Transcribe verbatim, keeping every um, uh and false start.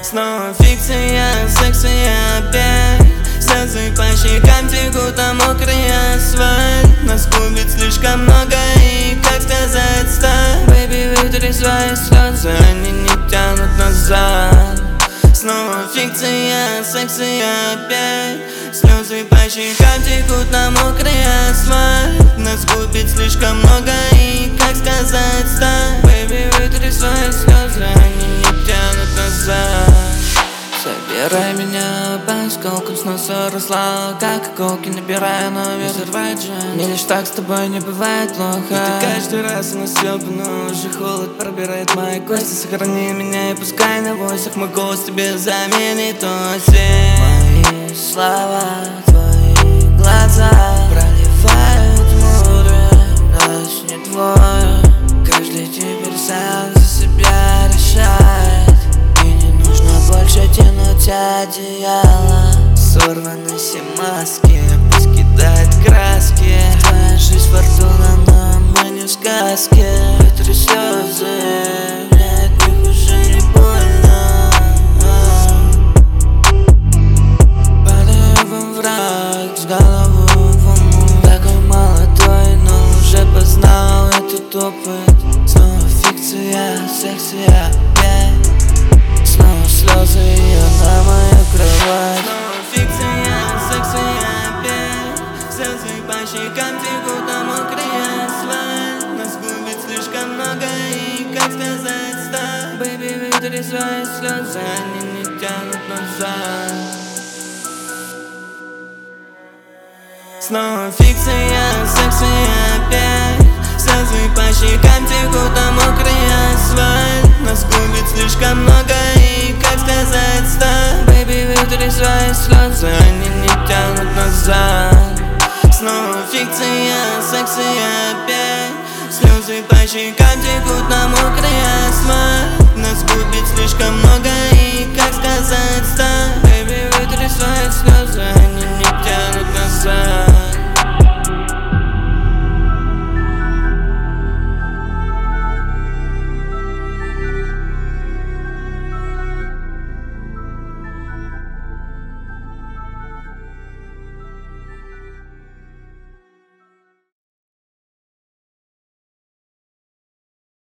Снова фикция, секция опять. Слезы по щекам текут, а мокрый асфальт. Нас губит слишком много, и как сказать стоп? Baby, вытри свои слезы, они не тянут назад. Снова фикция, секция опять. Слезы по щекам текут, на мокрый асфальт. Нас губит слишком много, и как сказать стоп? Baby, вытри свои слезы, они не тянут назад. Собирай меня по осколкам, с носа росла, как иголки, набирая номер. Взорвать же, мне лишь так с тобой не бывает плохо. И ты каждый раз на съебу, но уже холод пробирает мои кости. Сохрани меня и пускай на войсах мой голос тебе заменит осень. Мои слова, твои глаза проливают море, дождь не твой. Каждый теперь сам за себя решает, и не нужно больше тянуть одеяло. Сорваны все маски, пусть кидает краски. Твоя жизнь фортуна, но мы не в сказке. Вытри слезы, мне от них уже не больно. Падаю во враг, с головой в омут. Такой молодой, но уже познал этот опыт. Снова фикция, секция опять. Снова слезы, ее на мою кровать. Снова фикция, секция опять. Слезы по щекам текут, а мокрый асфальт. Нас губит слишком много, и как сказать стоп? Baby, вытри свои слезы, они не тянут назад. Снова фикция, секция опять. Слезы по щекам текут, а мокрый